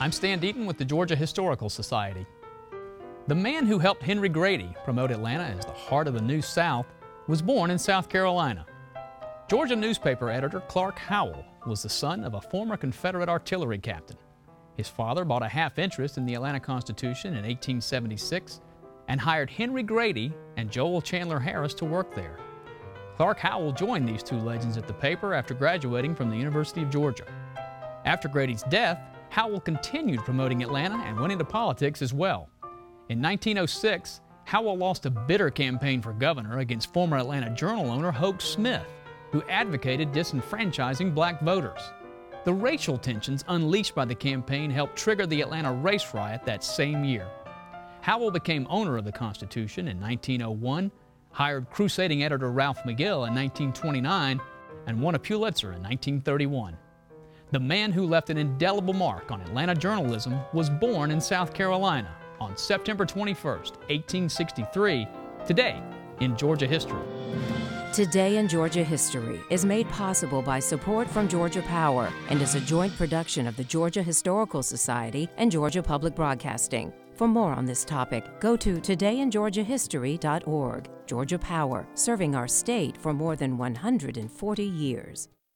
I'm Stan Deaton with the Georgia Historical Society. The man who helped Henry Grady promote Atlanta as the heart of the New South was born in South Carolina. Georgia newspaper editor Clark Howell was the son of a former Confederate artillery captain. His father bought a half interest in the Atlanta Constitution in 1876 and hired Henry Grady and Joel Chandler Harris to work there. Clark Howell joined these two legends at the paper after graduating from the University of Georgia. After Grady's death, Howell continued promoting Atlanta and went into politics as well. In 1906, Howell lost a bitter campaign for governor against former Atlanta Journal owner Hoke Smith, who advocated disenfranchising black voters. The racial tensions unleashed by the campaign helped trigger the Atlanta race riot that same year. Howell became owner of the Constitution in 1901, hired crusading editor Ralph McGill in 1929, and won a Pulitzer in 1931. The man who left an indelible mark on Atlanta journalism was born in South Carolina on September 21st, 1863, today in Georgia History. Today in Georgia History is made possible by support from Georgia Power and is a joint production of the Georgia Historical Society and Georgia Public Broadcasting. For more on this topic, go to todayingeorgiahistory.org. Georgia Power, serving our state for more than 140 years.